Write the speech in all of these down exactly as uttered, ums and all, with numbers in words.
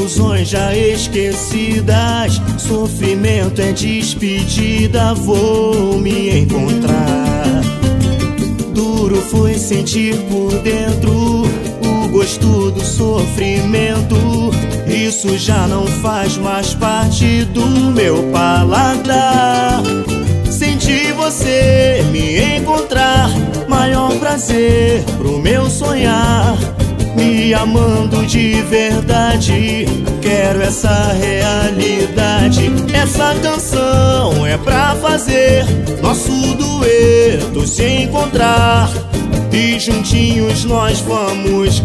ilusões já esquecidas, sofrimento é despedida, vou me encontrar. Duro foi sentir por dentro o gosto do sofrimento, isso já não faz mais parte do meu paladar. Sentir você me encontrar, maior prazer pro meu sonhar. Me amando de verdade, quero essa realidade. Essa canção é pra fazer nosso dueto se encontrar, e juntinhos nós vamos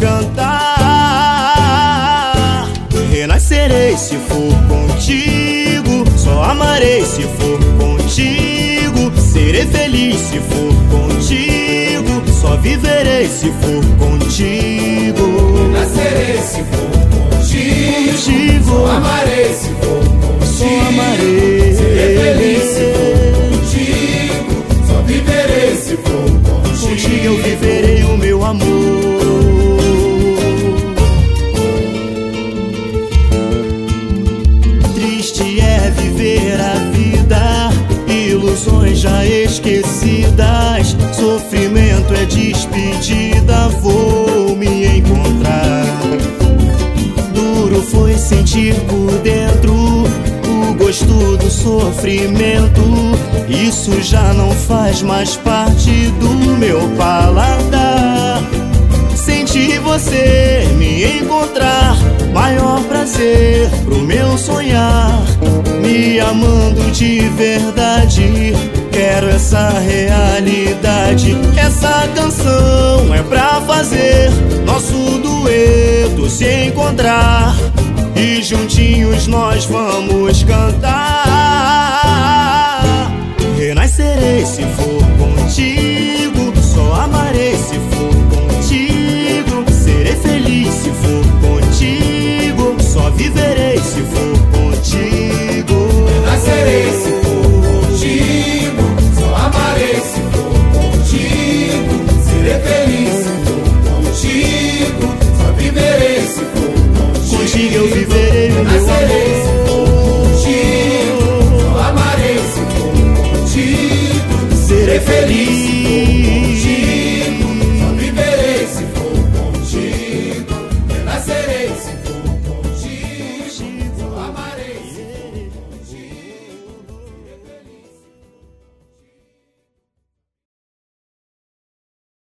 cantar. Renascerei se for contigo, só amarei se for contigo, serei feliz se for contigo, só viverei se for contigo. Nascerei se for contigo, contigo. Só amarei se for contigo, só amarei. serei feliz se for contigo, só viverei se for contigo. Contigo eu viverei o meu amor. Triste é viver a vida, ilusões já esquecidas, sofrimento é despedida, vou me encontrar. Duro foi sentir por dentro o gosto do sofrimento, isso já não faz mais parte do meu paladar. Sentir você me encontrar, maior prazer pro meu sonhar. Me amando de verdade, quero essa realidade. Essa canção é pra fazer nosso dueto se encontrar, e juntinhos nós vamos cantar. Renascerei se for